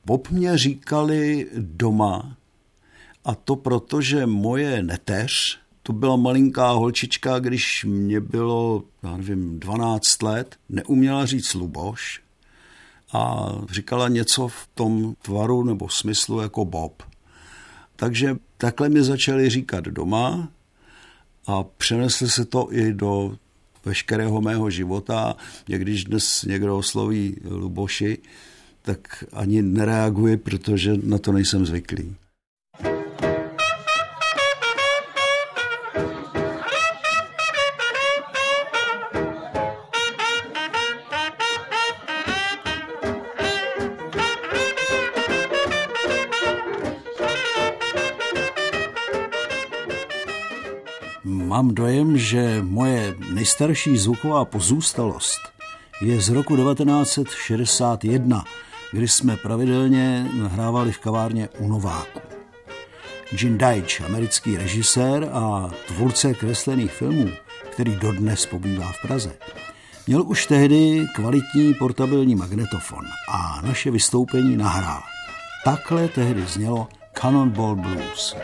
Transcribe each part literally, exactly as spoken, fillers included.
Bob mě říkali doma, a to proto, že moje neteř, to byla malinká holčička, když mě bylo, já nevím, dvanáct let, neuměla říct Luboš a říkala něco v tom tvaru nebo smyslu jako Bob. Takže takhle mi začali říkat doma a přenesli se to i do veškerého mého života. Když dnes někdo osloví Luboši, tak ani nereaguji, protože na to nejsem zvyklý. Mám dojem, že moje nejstarší zvuková pozůstalost je z roku devatenáct set šedesát jedna, kdy jsme pravidelně nahrávali v kavárně u Nováku. Gene Deitch, americký režisér a tvůrce kreslených filmů, který dodnes pobývá v Praze, měl už tehdy kvalitní portabilní magnetofon a naše vystoupení nahrál. Takhle tehdy znělo Cannonball Blues.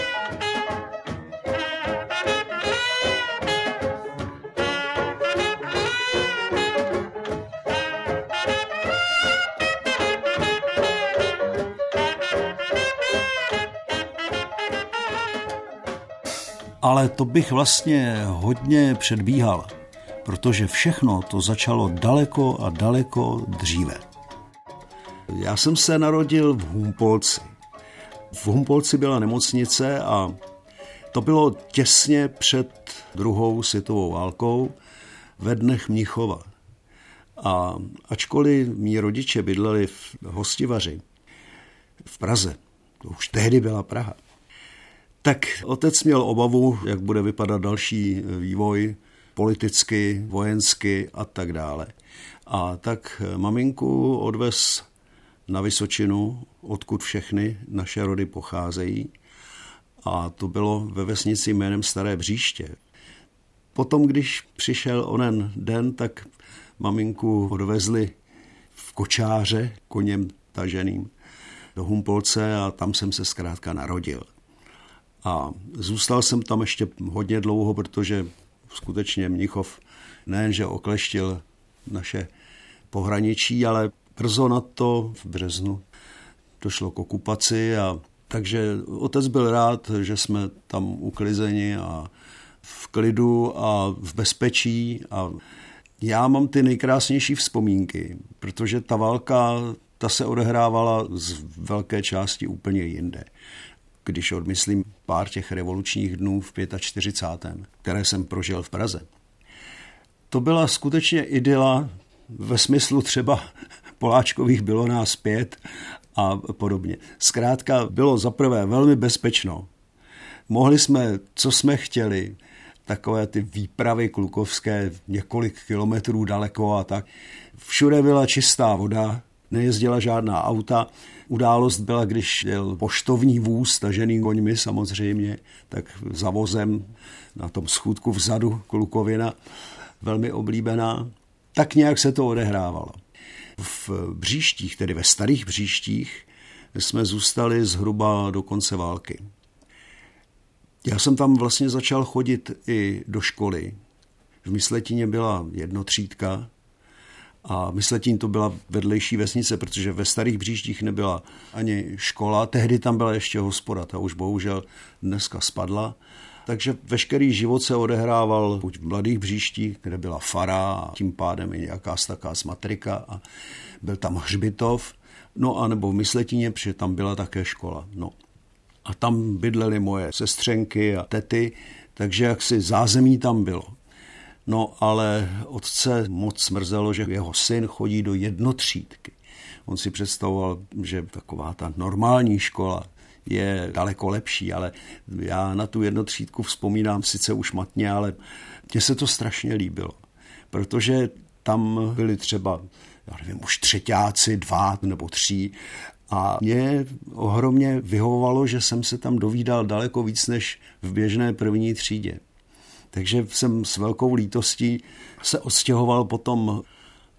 Ale to bych vlastně hodně předbíhal, protože všechno to začalo daleko a daleko dříve. Já jsem se narodil v Humpolci. V Humpolci byla nemocnice a to bylo těsně před druhou světovou válkou ve dnech Mnichova. A ačkoliv mí rodiče bydleli v Hostivaři v Praze, to už tehdy byla Praha, tak otec měl obavu, jak bude vypadat další vývoj politicky, vojensky a tak dále. A tak maminku odvez na Vysočinu, odkud všechny naše rody pocházejí. A to bylo ve vesnici jménem Staré Bříště. Potom, když přišel onen den, tak maminku odvezli v kočáře, koněm taženým, do Humpolce a tam jsem se zkrátka narodil. A zůstal jsem tam ještě hodně dlouho, protože skutečně Mnichov nejenže okleštil naše pohraničí, ale brzo na to v březnu došlo k okupaci. A takže otec byl rád, že jsme tam uklizeni a v klidu a v bezpečí. A já mám ty nejkrásnější vzpomínky, protože ta válka, ta se odehrávala z velké části úplně jinde. Když odmyslím pár těch revolučních dnů v čtyřicátém pátém které jsem prožil v Praze. To byla skutečně idyla ve smyslu třeba Poláčkových bylo nás pět a podobně. Zkrátka bylo zaprvé velmi bezpečno. Mohli jsme, co jsme chtěli, takové ty výpravy klukovské několik kilometrů daleko a tak. Všude byla čistá voda, nejezdila žádná auta. Událost byla, když jel poštovní vůz, tažený koňmi samozřejmě, tak za vozem na tom schůdku vzadu klukovina, velmi oblíbená. Tak nějak se to odehrávalo. V Bříštích, tedy ve Starých Bříštích, jsme zůstali zhruba do konce války. Já jsem tam vlastně začal chodit i do školy. V Mysletině byla jednotřídka a Mysletín to byla vedlejší vesnice, protože ve Starých Bříštích nebyla ani škola, tehdy tam byla ještě hospoda, ta už bohužel dneska spadla. Takže veškerý život se odehrával buď v Mladých Bříštích, kde byla fara a tím pádem i nějaká taká matrika a byl tam hřbitov, no a nebo v Mysletině, protože tam byla také škola. No. A tam bydlely moje sestřenky a tety, takže jaksi zázemí tam bylo. No ale otce moc smrzelo, že jeho syn chodí do jednotřídky. On si představoval, že taková ta normální škola je daleko lepší, ale já na tu jednotřídku vzpomínám sice už matně, ale mně se to strašně líbilo, protože tam byli třeba, já nevím, už třeťáci, dva nebo tři a mě ohromně vyhovovalo, že jsem se tam dovídal daleko víc než v běžné první třídě. Takže jsem s velkou lítostí se odstěhoval potom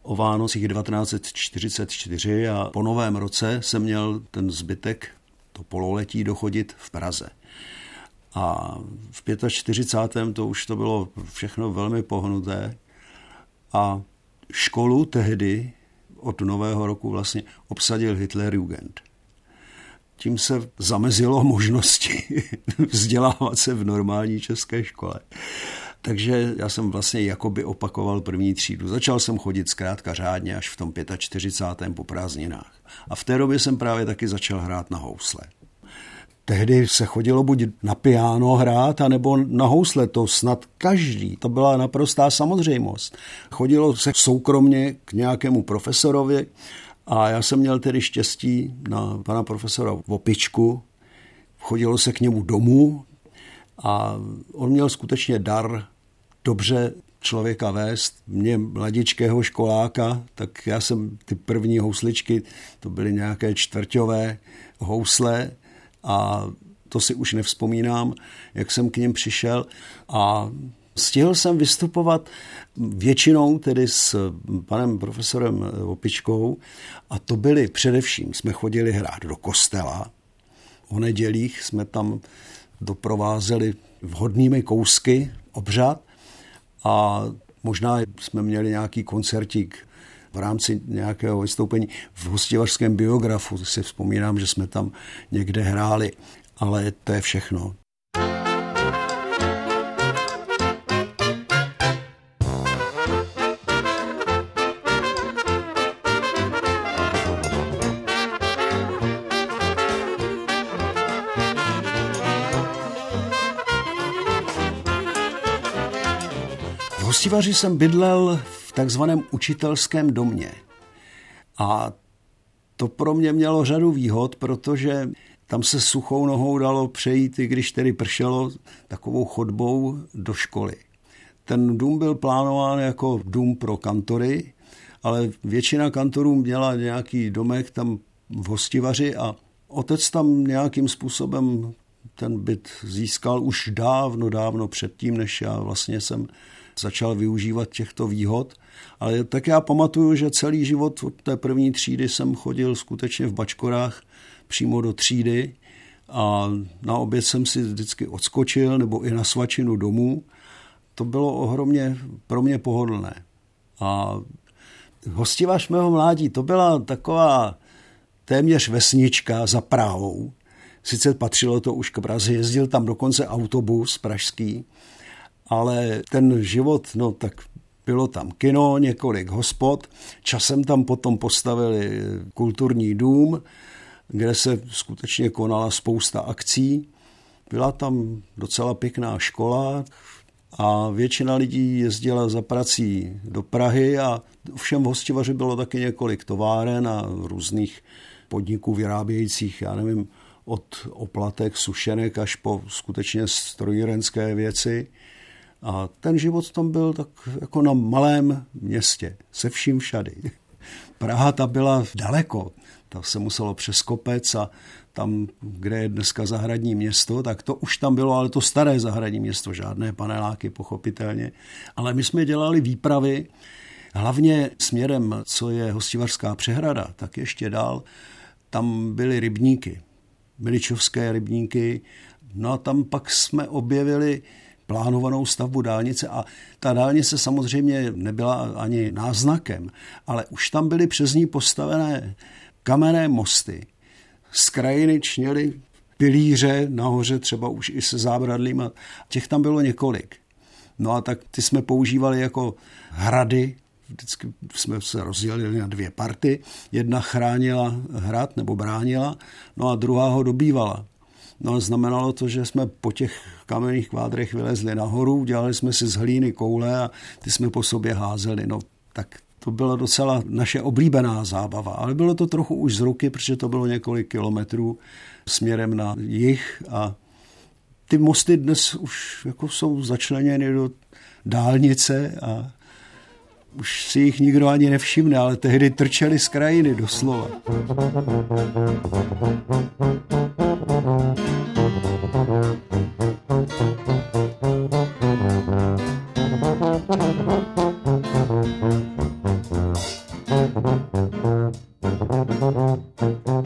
o Vánocích devatenáct set čtyřicet čtyři a po novém roce jsem měl ten zbytek, to pololetí dochodit v Praze. A v čtyřicátém pátém to už to bylo všechno velmi pohnuté a školu tehdy od nového roku vlastně obsadil Hitlerjugend. Tím se zamezilo možnosti vzdělávat se v normální české škole. Takže já jsem vlastně jakoby opakoval první třídu. Začal jsem chodit zkrátka řádně až v tom čtyřicátém pátém po prázdninách. A v té době jsem právě taky začal hrát na housle. Tehdy se chodilo buď na piano hrát, anebo na housle, to snad každý, to byla naprostá samozřejmost. Chodilo se soukromně k nějakému profesorovi a já jsem měl tedy štěstí na pana profesora Vopičku, chodilo se k němu domů a on měl skutečně dar dobře člověka vést. Mě mladičkého školáka, tak já jsem ty první housličky, to byly nějaké čtvrťové housle, a to si už nevzpomínám, jak jsem k nim přišel a stihl jsem vystupovat většinou tedy s panem profesorem Opičkou a to byly především, jsme chodili hrát do kostela, o nedělích jsme tam doprovázeli vhodnými kousky obřad a možná jsme měli nějaký koncertík v rámci nějakého vystoupení v hostivařském biografu. Si vzpomínám, že jsme tam někde hráli, ale to je všechno. V hostivaři jsem bydlel v takzvaném učitelském domě. A to pro mě mělo řadu výhod, protože tam se suchou nohou dalo přejít, i když tedy pršelo, takovou chodbou do školy. Ten dům byl plánován jako dům pro kantory, ale většina kantorů měla nějaký domek tam v hostivaři a otec tam nějakým způsobem ten byt získal už dávno, dávno předtím, než já vlastně jsem začal využívat těchto výhod. Ale tak já pamatuju, že celý život od té první třídy jsem chodil skutečně v bačkorách přímo do třídy a na oběd jsem si vždycky odskočil nebo i na svačinu domů. To bylo ohromně pro mě pohodlné. A hostivař mého mládí, to byla taková téměř vesnička za Prahou. Sice patřilo to už k Praze, jezdil tam dokonce autobus pražský, ale ten život, no tak bylo tam kino, několik hospod, časem tam potom postavili kulturní dům, kde se skutečně konala spousta akcí. Byla tam docela pěkná škola a většina lidí jezdila za prací do Prahy a všem v hostivaři bylo taky několik továren a různých podniků vyrábějících, já nevím, od oplatek, sušenek až po skutečně strojírenské věci. A ten život tam byl tak jako na malém městě, se vším všady. Praha ta byla daleko, ta se muselo přes kopec a tam, kde je dneska zahradní město, tak to už tam bylo, ale to staré zahradní město, žádné paneláky pochopitelně. Ale my jsme dělali výpravy, hlavně směrem, co je Hostivařská přehrada, tak ještě dál, tam byly rybníky, miličovské rybníky, no a tam pak jsme objevili plánovanou stavbu dálnice a ta dálnice samozřejmě nebyla ani náznakem, ale už tam byly přes ní postavené kamenné mosty. Z krajiny čněly pilíře nahoře, třeba už i se zábradlím a těch tam bylo několik. No a tak ty jsme používali jako hrady, vždycky jsme se rozdělili na dvě party, jedna chránila hrad nebo bránila, no a druhá ho dobývala. No a znamenalo to, že jsme po těch kamenných kvádrech vylezli nahoru, dělali jsme si z hlíny koule a ty jsme po sobě házeli. No tak to byla docela naše oblíbená zábava, ale bylo to trochu už z ruky, protože to bylo několik kilometrů směrem na jih a ty mosty dnes už jako jsou začleněny do dálnice a už si jich nikdo ani nevšimne, ale tehdy trčeli z krajiny doslova.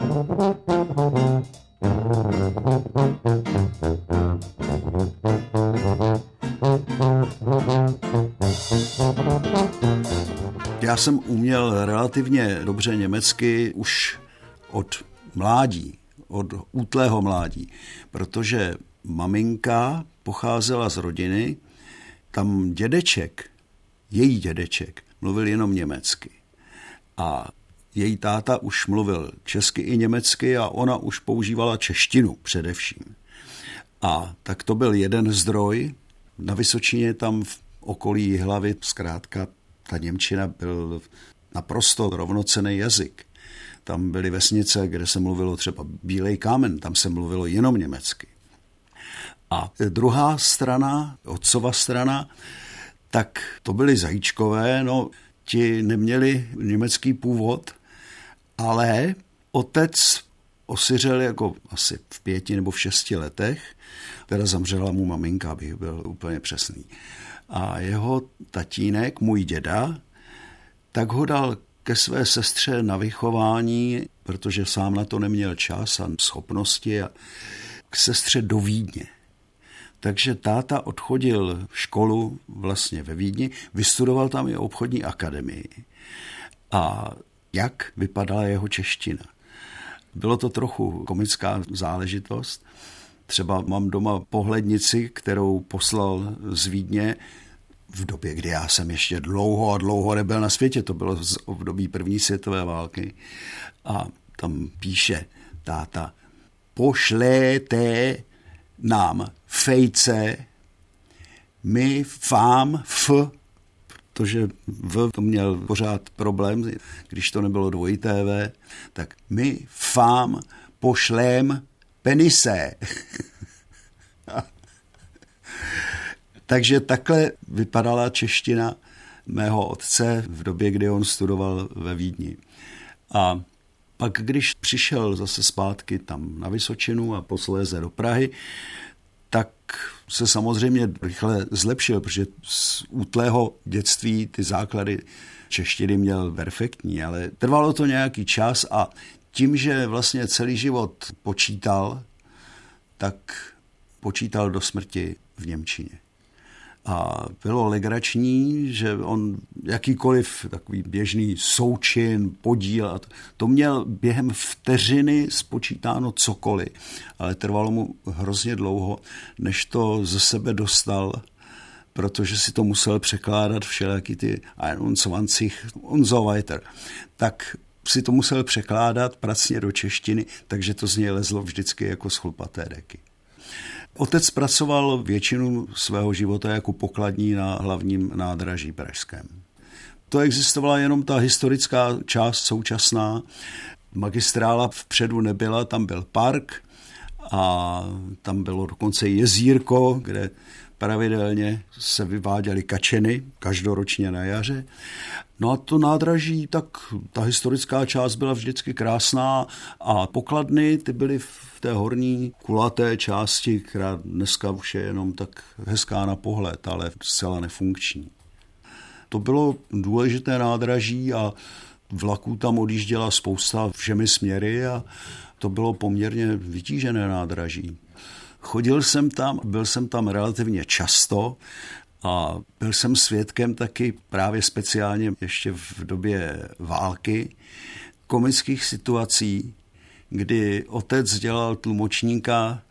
Já jsem uměl relativně dobře německy už od mládí, od útlého mládí, protože maminka pocházela z rodiny, tam dědeček, její dědeček, mluvil jenom německy. A její táta už mluvil česky i německy a ona už používala češtinu především. A tak to byl jeden zdroj. Na Vysočině tam v okolí Jihlavy zkrátka ta němčina byl naprosto rovnocenný jazyk. Tam byly vesnice, kde se mluvilo třeba Bílej kámen, tam se mluvilo jenom německy. A druhá strana, otcova strana, tak to byli Zajíčkové, no ti neměli německý původ, ale otec osiřel jako asi v pěti nebo v šesti letech, teda zemřela mu maminka, abych byl úplně přesný. A jeho tatínek, můj děda, tak ho dal ke své sestře na vychování, protože sám na to neměl čas a schopnosti, a k sestře do Vídně. Takže táta odchodil školu vlastně ve Vídni, vystudoval tam i obchodní akademii. A jak vypadala jeho čeština? Bylo to trochu komická záležitost. Třeba mám doma pohlednici, kterou poslal z Vídně v době, kdy já jsem ještě dlouho a dlouho nebyl na světě. To bylo z období první světové války. A tam píše táta: pošléte nám fejce, my vám f, protože v to měl pořád problém, když to nebylo dvojité v, tak my vám pošlém penise. Takže takhle vypadala čeština mého otce v době, kdy on studoval ve Vídni. A pak, když přišel zase zpátky tam na Vysočinu a posléze do Prahy, tak se samozřejmě rychle zlepšil, protože z útlého dětství ty základy češtiny měl perfektní, ale trvalo to nějaký čas a tím, že vlastně celý život počítal, tak počítal do smrti v němčině. A bylo legrační, že on jakýkoliv takový běžný součin, podíl, to měl během vteřiny spočítáno cokoliv, ale trvalo mu hrozně dlouho, než to ze sebe dostal, protože si to musel překládat všelijaký ty einundzwanzig und so weiter. Tak si to musel překládat pracně do češtiny, takže to z něj lezlo vždycky jako z chlupaté deky. Otec pracoval většinu svého života jako pokladní na hlavním nádraží pražském. To existovala jenom ta historická část současná. Magistrála vpředu nebyla, tam byl park a tam bylo dokonce jezírko, kde pravidelně se vyváděly kačeny, každoročně na jaře. No a to nádraží, tak ta historická část byla vždycky krásná a pokladny, ty byly v té horní kulaté části, která dneska už je jenom tak hezká na pohled, ale zcela nefunkční. To bylo důležité nádraží a vlaků tam odjížděla spousta všemi směry a to bylo poměrně vytížené nádraží. Chodil jsem tam, byl jsem tam relativně často a byl jsem svědkem taky právě speciálně ještě v době války komických situací, kdy otec dělal tlumočníka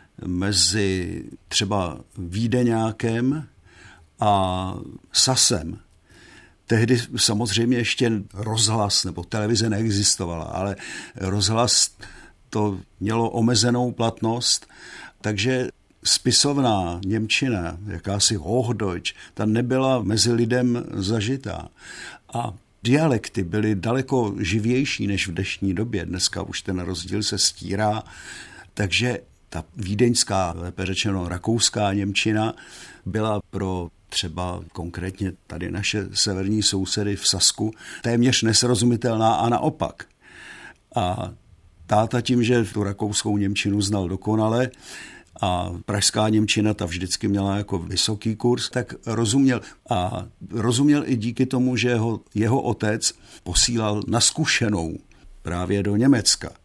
mezi třeba Vídeňákem a Sasem. Tehdy samozřejmě ještě rozhlas nebo televize neexistovala, ale rozhlas to mělo omezenou platnost, takže spisovná němčina, jakási Hochdeutsch, ta nebyla mezi lidem zažitá. A dialekty byly daleko živější než v dnešní době. Dneska už ten rozdíl se stírá, takže ta vídeňská, lépe řečeno rakouská němčina byla pro třeba konkrétně tady naše severní sousedy v Sasku téměř nesrozumitelná a naopak. A táta tím, že tu rakouskou němčinu znal dokonale a pražská němčina ta vždycky měla jako vysoký kurz, tak rozuměl. A rozuměl i díky tomu, že ho, jeho otec posílal na zkušenou právě do Německa.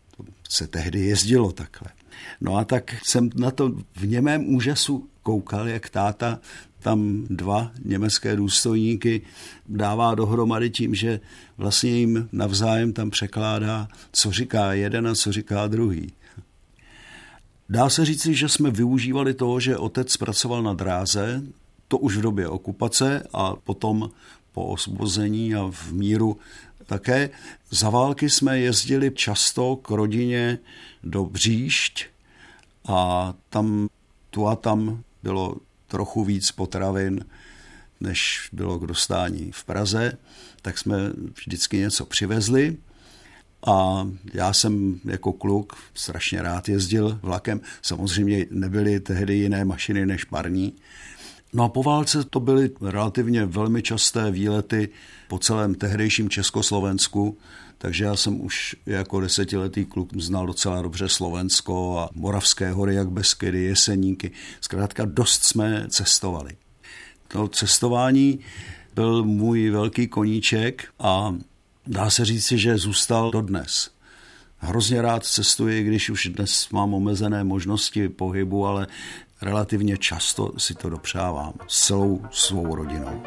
se tehdy jezdilo takhle. No a tak jsem na to v němém úžasu koukal, jak táta tam dva německé důstojníky dává dohromady tím, že vlastně jim navzájem tam překládá, co říká jeden a co říká druhý. Dá se říci, že jsme využívali toho, že otec pracoval na dráze, to už v době okupace a potom po osvobození a v míru také. Za války jsme jezdili často k rodině do Bříšť a tam tu a tam bylo trochu víc potravin, než bylo k dostání v Praze, tak jsme vždycky něco přivezli. A já jsem jako kluk strašně rád jezdil vlakem. Samozřejmě nebyly tehdy jiné mašiny než parní. No a po válce to byly relativně velmi časté výlety po celém tehdejším Československu, takže já jsem už jako desetiletý kluk znal docela dobře Slovensko a Moravské hory, jak Beskydy, Jeseníky. Zkrátka dost jsme cestovali. To cestování byl můj velký koníček a dá se říci, že zůstal dodnes. Hrozně rád cestuji, když už dnes mám omezené možnosti pohybu, ale relativně často si to dopřávám s celou svou rodinou.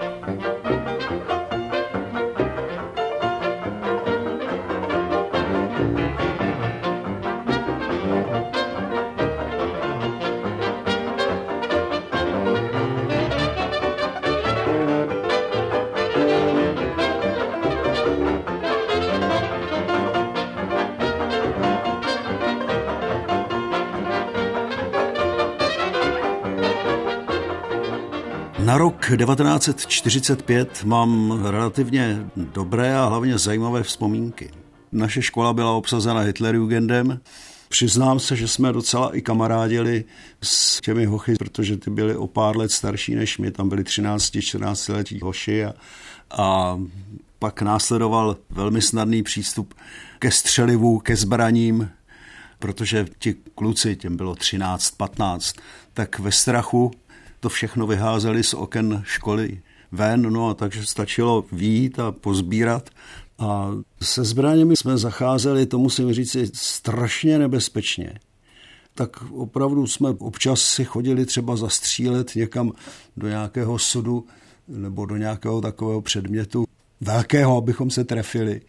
Na rok devatenáct set čtyřicet pět mám relativně dobré a hlavně zajímavé vzpomínky. Naše škola byla obsazena Hitlerjugendem. Přiznám se, že jsme docela i kamarádili s těmi hochy, protože ty byly o pár let starší než my. Tam byli třinácti čtrnáctiletí hoši a, a pak následoval velmi snadný přístup ke střelivu, ke zbraním, protože ti kluci, těm bylo třináct patnáct, tak ve strachu to všechno vyházeli z oken školy ven, no a takže stačilo vyjít a pozbírat. A se zbraněmi jsme zacházeli, to musím říct, strašně nebezpečně. Tak opravdu jsme občas si chodili třeba zastřílet někam do nějakého sudu nebo do nějakého takového předmětu velkého, abychom se trefili.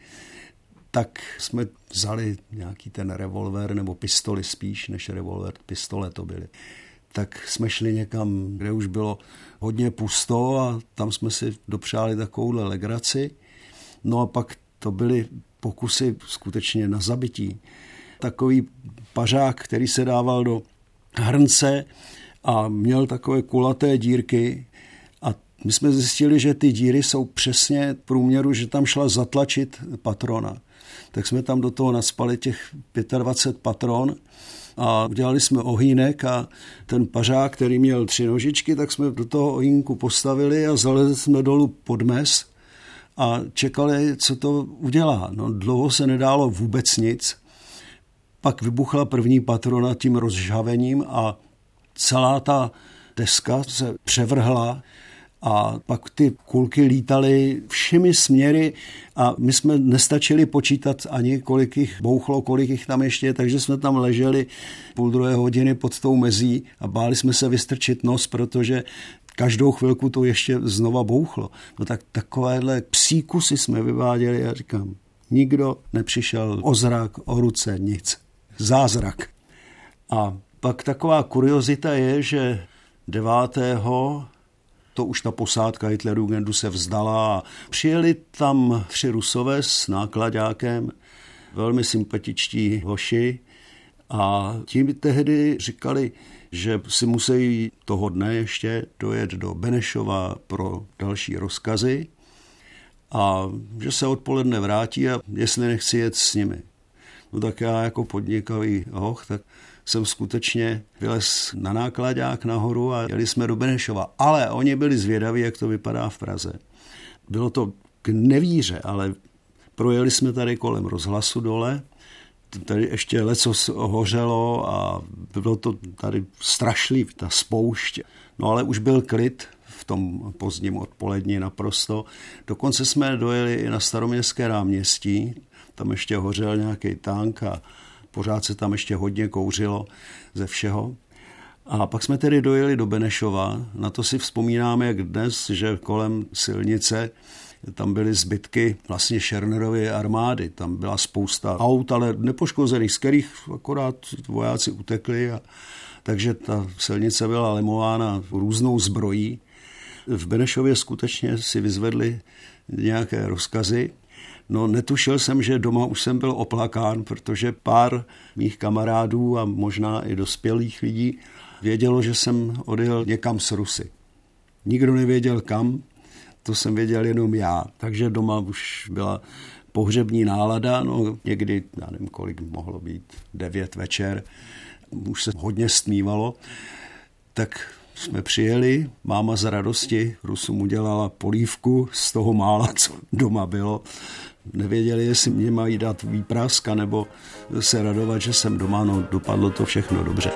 Tak jsme vzali nějaký ten revolver nebo pistoli spíš, než revolver, pistole to byly. Tak jsme šli někam, kde už bylo hodně pusto a tam jsme si dopřáli takovouhle legraci. No a pak to byly pokusy skutečně na zabití. Takový pařák, který se dával do hrnce a měl takové kulaté dírky a my jsme zjistili, že ty díry jsou přesně v průměru, že tam šla zatlačit patrona. Tak jsme tam do toho nacpali těch dvacet pět patron a udělali jsme ohýnek a ten pařák, který měl tři nožičky, tak jsme do toho ohýnku postavili a zalezli jsme dolů pod mes a čekali, co to udělá. No, dlouho se nedálo vůbec nic. Pak vybuchla první patrona tím rozžhavením a celá ta deska se převrhla a pak ty kulky lítaly všemi směry a my jsme nestačili počítat ani, kolik jich bouchlo, kolik jich tam ještě je, takže jsme tam leželi půl druhé hodiny pod tou mezí a báli jsme se vystrčit nos, protože každou chvilku to ještě znova bouchlo. No tak takovéhle psí kusy jsme vyváděli a říkám, nikdo nepřišel o zrak, o ruce, nic. Zázrak. A pak taková kuriozita je, že devátého to už ta posádka Hitlerjugendu se vzdala a přijeli tam tři Rusové s náklaďákem, velmi sympatičtí hoši a tím tehdy říkali, že si musí toho dne ještě dojet do Benešova pro další rozkazy a že se odpoledne vrátí a jestli nechci jet s nimi. No tak já jako podnikavý hoch, tak jsem skutečně vylez na náklaďák nahoru a jeli jsme do Benešova. Ale oni byli zvědaví, jak to vypadá v Praze. Bylo to k nevíře, ale projeli jsme tady kolem rozhlasu dole, tady ještě lecos hořelo a bylo to tady strašlivý, ta spoušť. No ale už byl klid v tom pozdním odpolední naprosto. Dokonce jsme dojeli i na Staroměstské náměstí, tam ještě hořel nějaký tank a pořád se tam ještě hodně kouřilo ze všeho. A pak jsme tedy dojeli do Benešova, na to si vzpomínáme jak dnes, že kolem silnice tam byly zbytky vlastně Schernerovy armády, tam byla spousta aut, ale nepoškozených, z kterých akorát vojáci utekli, a takže ta silnice byla lemována různou zbrojí. V Benešově skutečně si vyzvedli nějaké rozkazy. No netušil jsem, že doma už jsem byl oplakán, protože pár mých kamarádů a možná i dospělých lidí vědělo, že jsem odjel někam s Rusy. Nikdo nevěděl kam, to jsem věděl jenom já. Takže doma už byla pohřební nálada, no někdy, já nevím kolik mohlo být, devět večer, už se hodně stmívalo, tak jsme přijeli, máma z radosti Rusům udělala polívku z toho mála, co doma bylo. Nevěděli, jestli mě mají dát výprask, nebo se radovat, že jsem doma, no dopadlo to všechno dobře.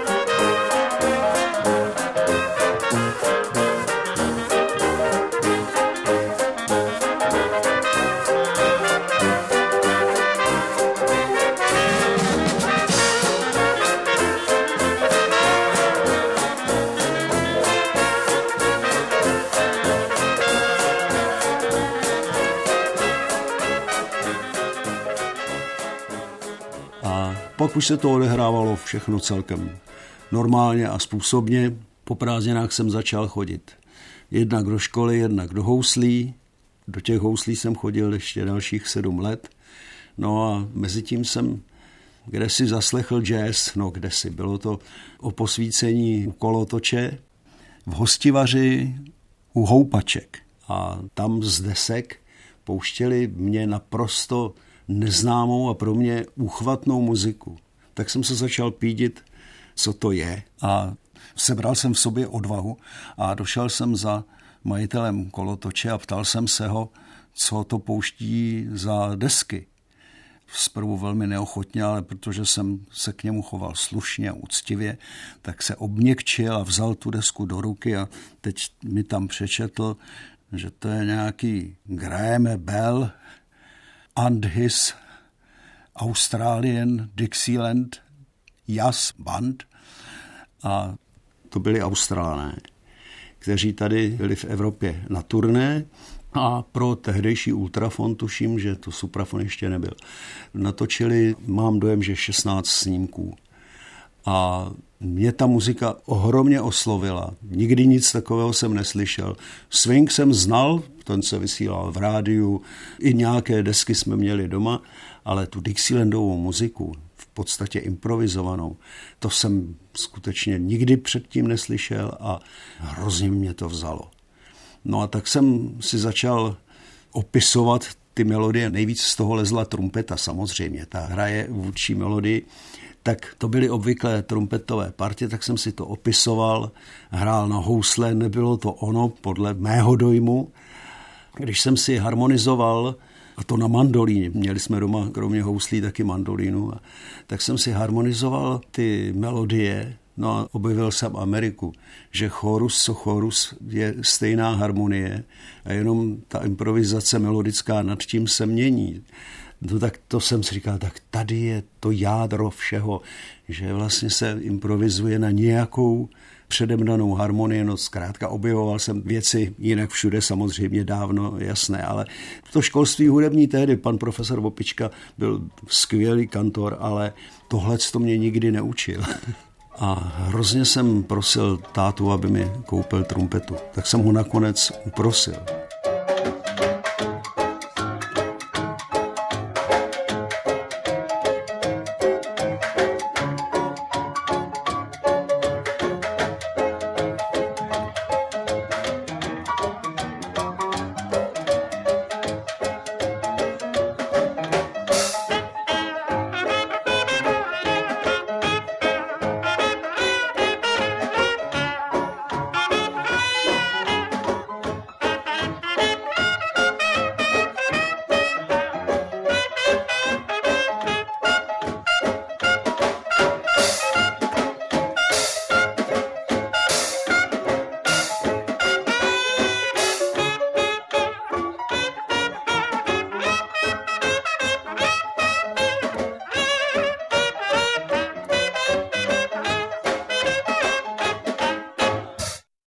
A pak už se to odehrávalo všechno celkem normálně a způsobně. Po prázdninách jsem začal chodit jednak do školy, jednak do houslí. Do těch houslí jsem chodil ještě dalších sedm let. No a mezi tím jsem kdesi zaslechl jazz, no kdesi, bylo to o posvícení u kolotoče v Hostivaři u Houpaček. A tam z desek pouštěli mě naprosto neznámou a pro mě úchvatnou muziku. Tak jsem se začal pídit, co to je, a sebral jsem v sobě odvahu a došel jsem za majitelem kolotoče a ptal jsem se ho, co to pouští za desky. Zprvu velmi neochotně, ale protože jsem se k němu choval slušně a úctivě, tak se obměkčil a vzal tu desku do ruky a teď mi tam přečetl, že to je nějaký Graham Bell and his Australian Dixieland Jazz Band. A to byli Australané, kteří tady byli v Evropě na turné a pro tehdejší Ultrafon, tuším, že to Suprafon ještě nebyl, natočili, mám dojem, že šestnáct snímků. A mě ta muzika ohromně oslovila. Nikdy nic takového jsem neslyšel. Swing jsem znal, ten se vysílal v rádiu, i nějaké desky jsme měli doma, ale tu Dixielandovou muziku, v podstatě improvizovanou, to jsem skutečně nikdy předtím neslyšel a hrozně mě to vzalo. No a tak jsem si začal opisovat ty melodie. Nejvíc z toho lezla trumpeta samozřejmě, ta hraje vůdčí melodii. Tak to byly obvyklé trumpetové partě, tak jsem si to opisoval, hrál na housle, nebylo to ono podle mého dojmu. Když jsem si harmonizoval, a to na mandolíně, měli jsme doma kromě houslí taky mandolínu, tak jsem si harmonizoval ty melodie, no a objevil jsem Ameriku, že chorus co chorus je stejná harmonie a jenom ta improvizace melodická nad tím se mění. No tak to jsem si říkal, tak tady je to jádro všeho, že vlastně se improvizuje na nějakou předem danou harmonii, no zkrátka objevoval jsem věci jinak všude samozřejmě dávno, jasné, ale to školství hudební tehdy, pan profesor Vopička byl skvělý kantor, ale tohle to mě nikdy neučil. A hrozně jsem prosil tátu, aby mi koupil trumpetu, tak jsem ho nakonec uprosil.